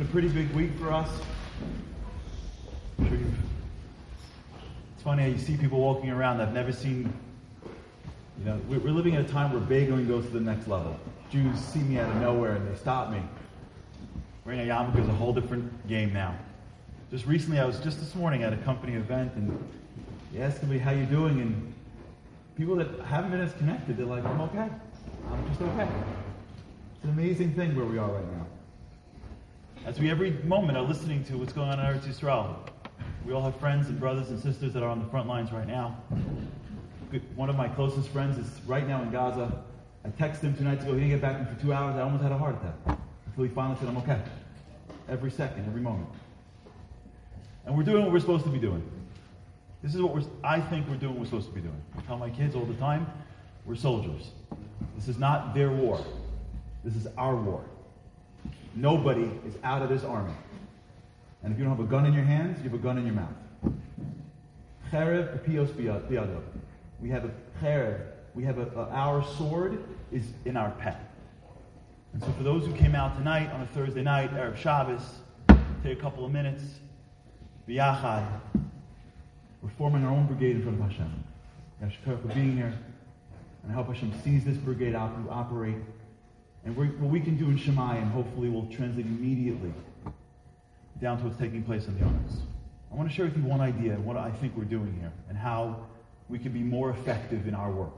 a pretty big week for us. It's funny how you see people walking around I've never seen. We're living at a time where bagling goes to the next level. Jews see me out of nowhere and they stop me. Wearing a yarmulke is a whole different game now. Just recently, I was just this morning at a company event, and they asked me how you doing, and people that haven't been as connected, they're like, I'm okay. I'm just okay. It's an amazing thing where we are right now. As we every moment are listening to what's going on in Eretz Yisrael, we all have friends and brothers and sisters that are on the front lines right now. One of my closest friends is right now in Gaza. I texted him 2 nights ago. He didn't get back to me for 2 hours. I almost had a heart attack. Until he finally said, I'm okay. Every second, every moment. And we're doing what we're supposed to be doing. This is what I think we're doing what we're supposed to be doing. I tell my kids all the time, we're soldiers. This is not their war. This is our war. Nobody is out of this army. And if you don't have a gun in your hands, you have a gun in your mouth. Cherev pios biyado. We have a cherev. We have our sword is in our pet. And so for those who came out tonight on a Thursday night, Erev Shabbos, take a couple of minutes, b'yachad, we're forming our own brigade in front of Hashem. Yashkar for being here, and I hope Hashem sees this brigade operate. And what we can do in Shemayim, hopefully will translate immediately down to what's taking place in the honors. I want to share with you one idea of what I think we're doing here, and how we can be more effective in our work.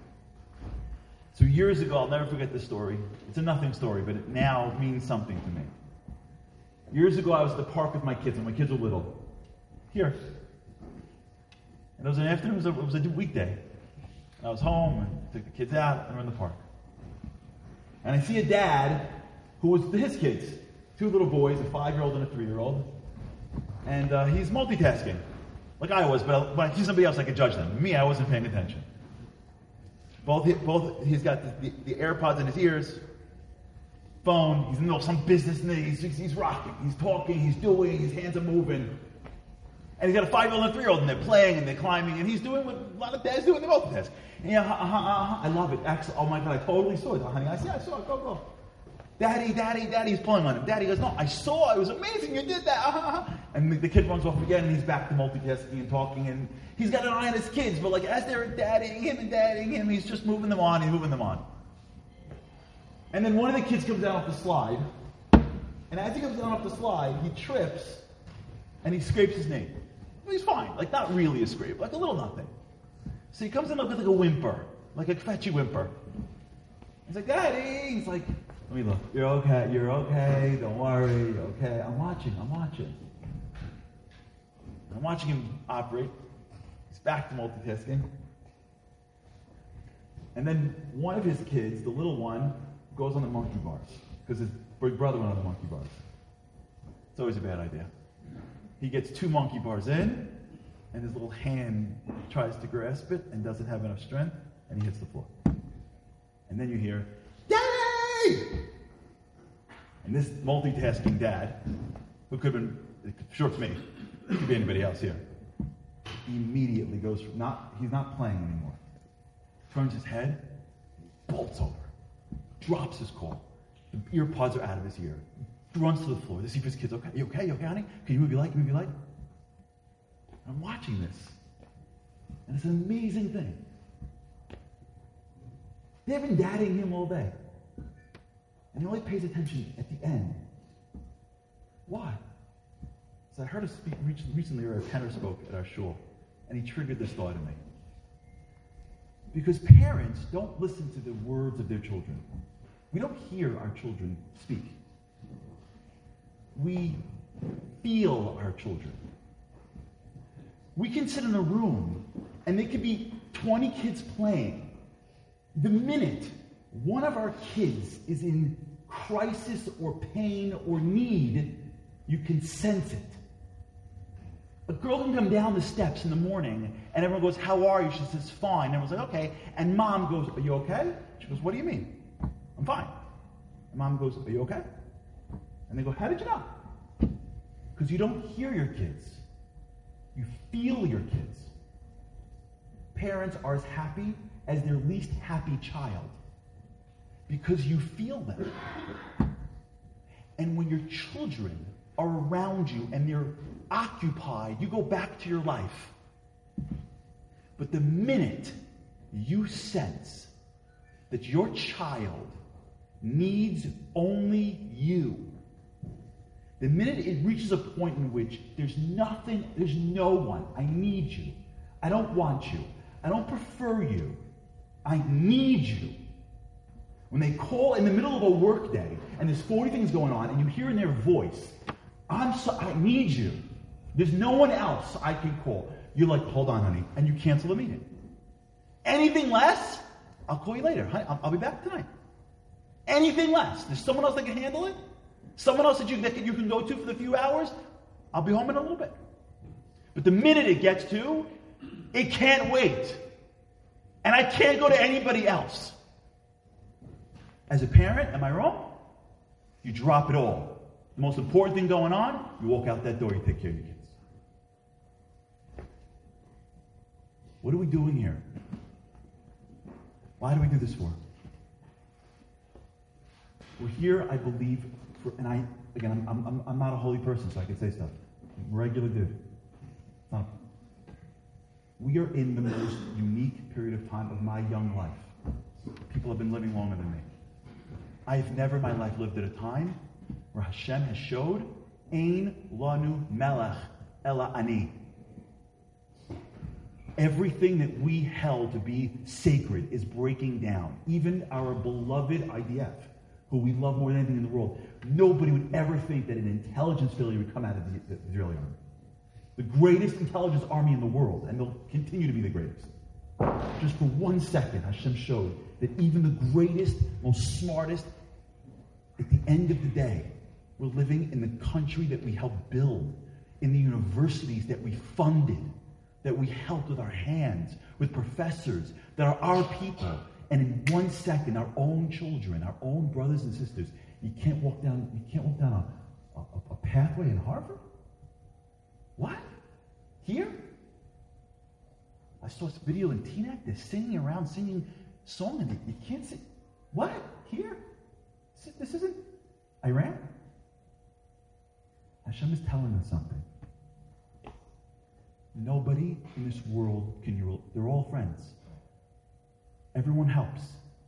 So years ago, I'll never forget this story. It's a nothing story, but it now means something to me. Years ago, I was at the park with my kids, and my kids were little. Here. And it was an afternoon, it was a weekday. And I was home, and took the kids out, and we're in the park. And I see a dad who was his kids. 2 little boys, a 5-year-old and a 3-year-old. And he's multitasking. Like I was, but when I see somebody else, I could judge them. Me, I wasn't paying attention. He's got the AirPods in his ears, phone, he's in the middle of some business, and he's rocking, he's talking, he's doing, his hands are moving. And he's got a 5-year-old and a 3-year-old, and they're playing, and they're climbing, and he's doing what a lot of dads do, and they multitask. And I love it. Actually, oh my God, I totally saw it. Honey, I saw it, go. Daddy's pulling on him. Daddy goes, no, I saw it was amazing, you did that. And the kid runs off again, and he's back to multitasking and talking, and he's got an eye on his kids, but as they're daddying him, he's just moving them on. And then one of the kids comes down off the slide, and as he comes down off the slide, he trips, and he scrapes his knee. Well, he's fine, not really a scrape, a little nothing. So he comes in with a whimper, like a fetchy whimper. He's like, Daddy! He's like, let me look. You're okay, don't worry, you're okay. I'm watching. I'm watching him operate. He's back to multitasking. And then one of his kids, the little one, goes on the monkey bars. Because his big brother went on the monkey bars. It's always a bad idea. He gets 2 monkey bars in, and his little hand tries to grasp it and doesn't have enough strength, and he hits the floor. And then you hear, Daddy! And this multitasking dad, who could have been, sure it's me, it could be anybody else here, he immediately goes, he's not playing anymore. Turns his head, bolts over, drops his call. The ear pods are out of his ear. Runs to the floor to see if his kid's okay. You okay, honey? Can you move your leg? And I'm watching this. And it's an amazing thing. They've been dadding him all day. And he only pays attention at the end. Why? So I heard a speak recently, or a tenor spoke at our shul, and he triggered this thought in me. Because parents don't listen to the words of their children. We don't hear our children speak. We feel our children. We can sit in a room, and there could be 20 kids playing. The minute one of our kids is in crisis or pain or need, you can sense it. A girl can come down the steps in the morning, and everyone goes, how are you? She says, fine. And everyone's like, okay. And mom goes, are you okay? She goes, what do you mean? I'm fine. And mom goes, are you okay? And they go, how did you know? Because you don't hear your kids. You feel your kids. Parents are as happy as their least happy child because you feel them. And when your children are around you and they're occupied, you go back to your life. But the minute you sense that your child needs only you, the minute it reaches a point in which there's no one, I need you, I don't want you, I don't prefer you, I need you. When they call in the middle of a work day and there's 40 things going on and you hear in their voice, I need you. There's no one else I can call. You're like, hold on, honey, and you cancel the meeting. Anything less, I'll call you later. Honey, I'll be back tonight. Anything less. There's someone else that can handle it? Someone else that you can go to for the few hours? I'll be home in a little bit. But the minute it gets to, it can't wait. And I can't go to anybody else. As a parent, am I wrong? You drop it all. The most important thing going on, you walk out that door, you take care of your kids. What are we doing here? Why do we do this for? We're here, I believe, I'm not a holy person, so I can say stuff. I'm a regular dude. We are in the most unique period of time of my young life. People have been living longer than me. I have never in my life lived at a time where Hashem has showed Ein lanu melech ela ani. Everything that we held to be sacred is breaking down. Even our beloved IDF, who we love more than anything in the world, nobody would ever think that an intelligence failure would come out of the Israeli army. The greatest intelligence army in the world, and they'll continue to be the greatest. Just for 1 second, Hashem showed that even the greatest, most smartest, at the end of the day, we're living in the country that we helped build, in the universities that we funded, that we helped with our hands, with professors, that are our people. And in 1 second, our own children, our own brothers and sisters, you can't walk down a pathway in Harvard? What? Here? I saw this video in Teaneck. They're singing around, singing song, and you can't sing. What? Here? This isn't Iran? Hashem is telling us something. Nobody in this world they're all friends. Everyone helps.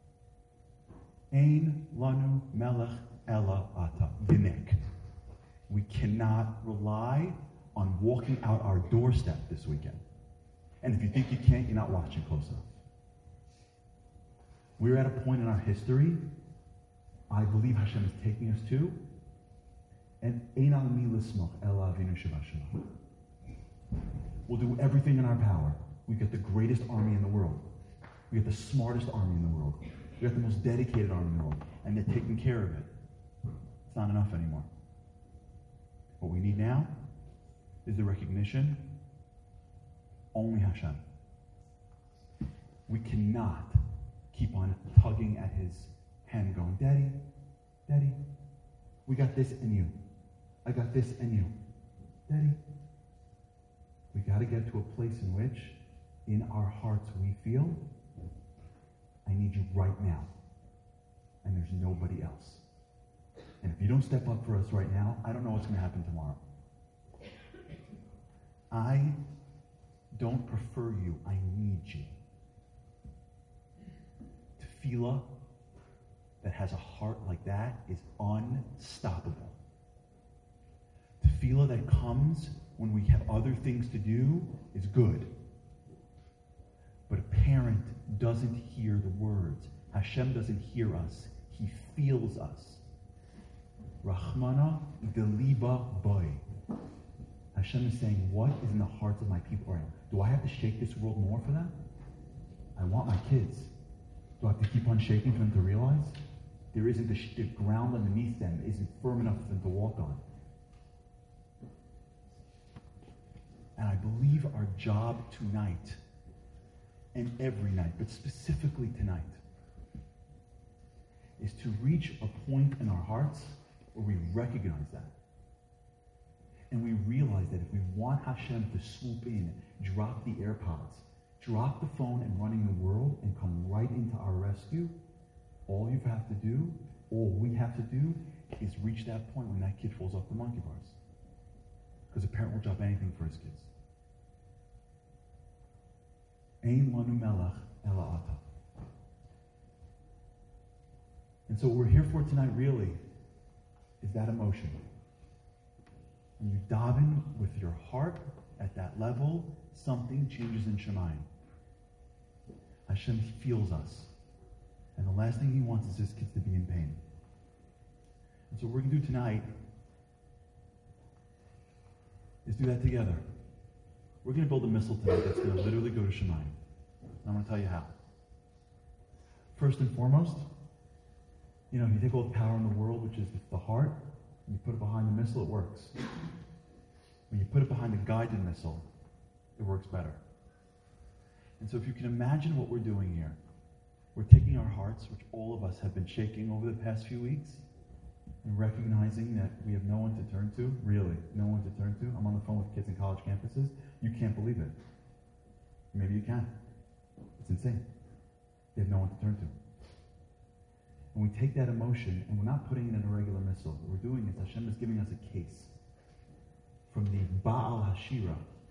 Ein lanu melech ela ata v'nek. We cannot rely on walking out our doorstep this weekend. And if you think you can't, you're not watching close enough. We're at a point in our history, I believe Hashem is taking us to, and ein al mi lismoch ela avinu shebashamayim. We'll do everything in our power. We get the greatest army in the world. We get the smartest army in the world. We got the most dedicated army in the world. And they're taking care of it. It's not enough anymore. What we need now is the recognition, only Hashem. We cannot keep on tugging at his hand going, Daddy, Daddy, we got this and you. I got this and you. Daddy. We got to get to a place in which, in our hearts, we feel, I need you right now. And there's nobody else. And if you don't step up for us right now, I don't know what's going to happen tomorrow. I don't prefer you. I need you. Tefillah that has a heart like that is unstoppable. Tefillah that comes when we have other things to do is good. But a parent doesn't hear the words. Hashem doesn't hear us. He feels us. Rahmana deliba boy. Hashem is saying, what is in the hearts of my people right now? Do I have to shake this world more for them? I want my kids. Do I have to keep on shaking for them to realize there isn't the ground underneath them isn't firm enough for them to walk on? And I believe our job tonight, and every night, but specifically tonight, is to reach a point in our hearts where we recognize that. And we realize that if we want Hashem to swoop in, drop the AirPods, drop the phone and running the world, and come right into our rescue, all we have to do is reach that point when that kid falls off the monkey bars. Because a parent will drop anything for his kids. Ein lanu melech ela ata. And so what we're here for tonight really is that emotion. When you daven with your heart at that level, something changes in Shemayim. Hashem feels us. And the last thing he wants is his kids to be in pain. And so what we're going to do tonight is do that together. We're going to build a missile tonight that's going to literally go to Shemayim. And I'm going to tell you how. First and foremost, you take all the power in the world, which is the heart, and you put it behind the missile, it works. When you put it behind a guided missile, it works better. And so if you can imagine what we're doing here, we're taking our hearts, which all of us have been shaking over the past few weeks, and recognizing that we have no one to turn to, really, no one to turn to. I'm on the phone with kids in college campuses. You can't believe it. Maybe you can. It's insane. They have no one to turn to. And we take that emotion, and we're not putting it in a regular missile. What we're doing is Hashem is giving us a case from the Baal Hashira.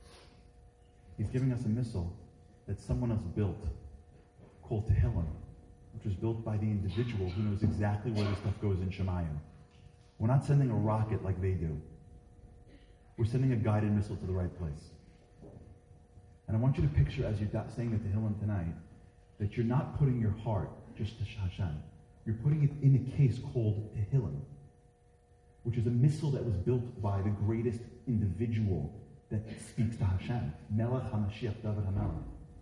He's giving us a missile that someone else built called Tehillim, which was built by the individual who knows exactly where this stuff goes in Shemayim. We're not sending a rocket like they do. We're sending a guided missile to the right place. And I want you to picture, as you're saying the Tehillim tonight, that you're not putting your heart just to Hashem. You're putting it in a case called Tehillim, which is a missile that was built by the greatest individual that speaks to Hashem, Melech HaMashiach David HaMelech.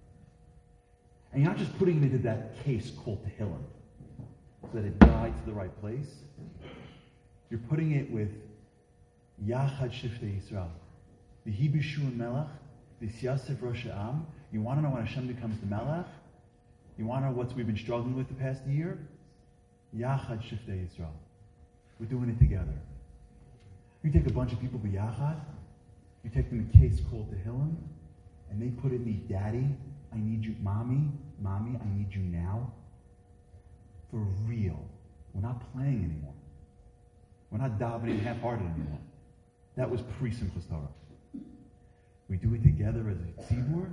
And you're not just putting it into that case called Tehillim, so that it guides to the right place. You're putting it with Yachad Shiftei Yisrael, the Hibishu Melech, the Siyasef Rosh Am. You want to know when Hashem becomes the Melech? You want to know what we've been struggling with the past year? Yachad Shiftei Yisrael. We're doing it together. You take a bunch of people b'yachad, you take them a case called Tehillim, and they put in the daddy, I need you, mommy, I need you now. For real. We're not playing anymore. We're not davening half-hearted anymore. That was pre-Simchas Torah. We do it together as a tzibur.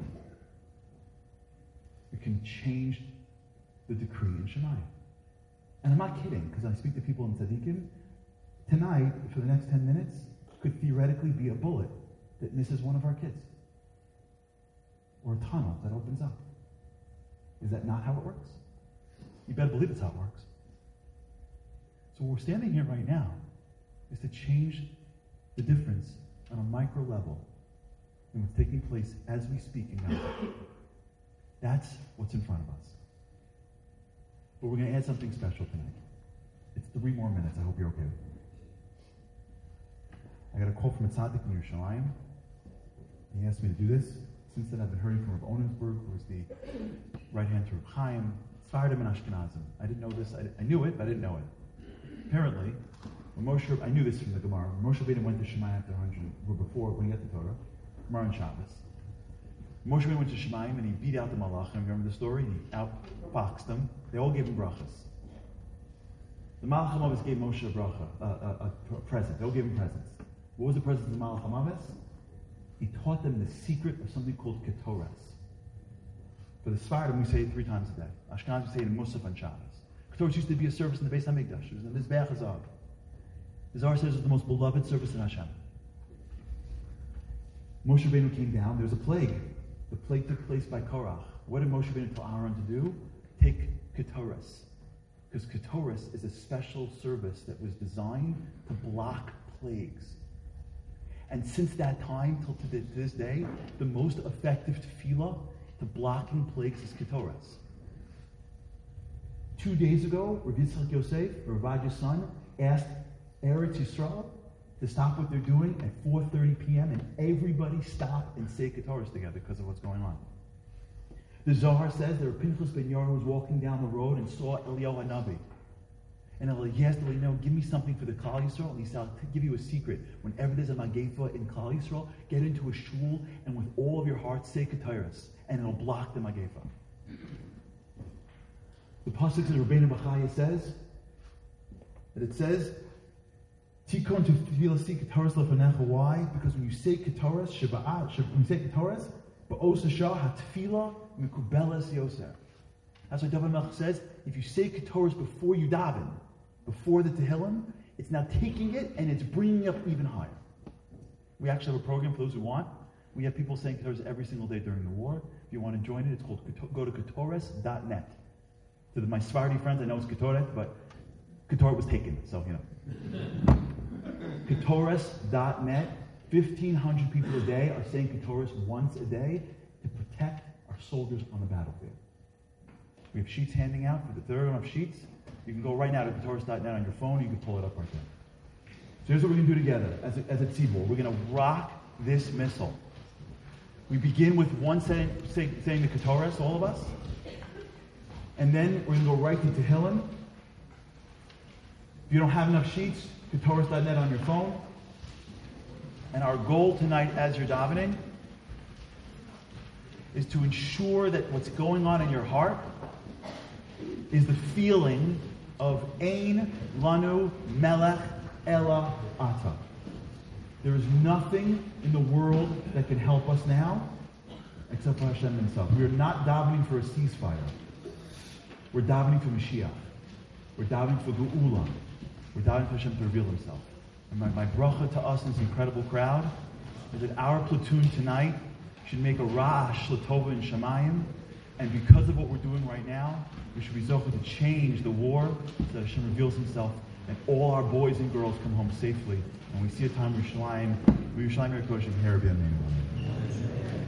We can change the decree in Shemayim. And I'm not kidding, because I speak to people in Tzaddikim. Tonight, for the next 10 minutes, could theoretically be a bullet that misses one of our kids. Or a tunnel that opens up. Is that not how it works? You better believe it's how it works. So what we're standing here right now is to change the difference on a micro level in what's taking place as we speak in Gaza. That's what's in front of us. But we're going to add something special tonight. It's 3 more minutes. I hope you're okay with it. I got a call from a tzaddik in Yerushalayim. He asked me to do this. Since then, I've been hearing from Rav Onensberg, who was the right hand to Rav Chaim, Sfardim and Ashkenazim. I didn't know this. I knew it, but I didn't know it. Apparently, I knew this from the Gemara. Moshe Rabbeinu went to Shemayim after 100, or before, when he got the Torah, Gemara and Shabbos. Moshe Rabbeinu went to Shemayim and he beat out the Malachim. Remember the story? He outboxed them. They all gave him brachas. The Malach HaMavis gave Moshe a bracha, a present. They all gave him presents. What was the present of the Malach HaMavis? He taught them the secret of something called Ketores. For the Sfardim, we say it 3 times a day. Ashkenaz, we say it in Musaf and Shabbos. Ketores used to be a service in the Beis HaMikdash. It was in the Mizbeach HaZahav. The Zohar says it was the most beloved service in Hashem. Moshe Rabbeinu came down. There was a plague. The plague took place by Korach. What did Moshe Rabbeinu tell Aaron to do? Take Ketores. Because Ketores is a special service that was designed to block plagues. And since that time till to this day, the most effective tefillah to blocking plagues is Ketores. 2 days ago, Rav Yitzchak Yosef, Rav Avadia's son, asked Eretz Yisrael to stop what they're doing at 4:30 p.m. and everybody stop and say Ketores together because of what's going on. The Zohar says that Pinchas ben Yair was walking down the road and saw Eliyahu HaNavi. And he asked Eliyahu, give me something for the Klal Yisrael. And he said, I'll give you a secret. Whenever there's a Magefa in Klal Yisrael, get into a shul and with all of your heart say Ketores, and it'll block the Magefa. The pasuk of Rabbeinu Bachaya says that it says Tikon to tefillah ketoras lefanecha. Why? Because when you say ketoras, when you say ketoras, ba'os hashah hatefillah mikubelas yoser. That's why David Melch says, if you say ketoras before you daven, before the Tehillim, it's now taking it and it's bringing it up even higher. We actually have a program for those who want. We have people saying ketoras every single day during the war. If you want to join it, it's called go to ketoras.net. To my Sephardi friends, I know it's ketoret, but ketoret was taken, so you know. Ketoras.net, 1,500 people a day are saying ketoras once a day to protect our soldiers on the battlefield. We have sheets handing out. For the third one of sheets, you can go right now to ketoras.net on your phone. You can pull it up right there. So here's what we're going to do together as a tzibur. We're going to rock this missile. We begin with one saying the ketoras, all of us. And then we're going to go right to Tehillim. If you don't have enough sheets, ketoras.net on your phone. And our goal tonight as you're davening is to ensure that what's going on in your heart is the feeling of Ein Lanu Melech Ela Ata. There is nothing in the world that can help us now except for Hashem himself. We are not davening for a ceasefire. We're davening for Mashiach. We're davening for Geula. We're davening for Hashem to reveal himself. And my bracha to us in this incredible crowd is that our platoon tonight should make a ra'ash l'tova in Shemayim, and because of what we're doing right now, we should be zocheh to change the war so that Hashem reveals himself and all our boys and girls come home safely. And we see a time of Yerushalayim, Yerushalayim Yerushalayim Yerushalayim Yerushalayim.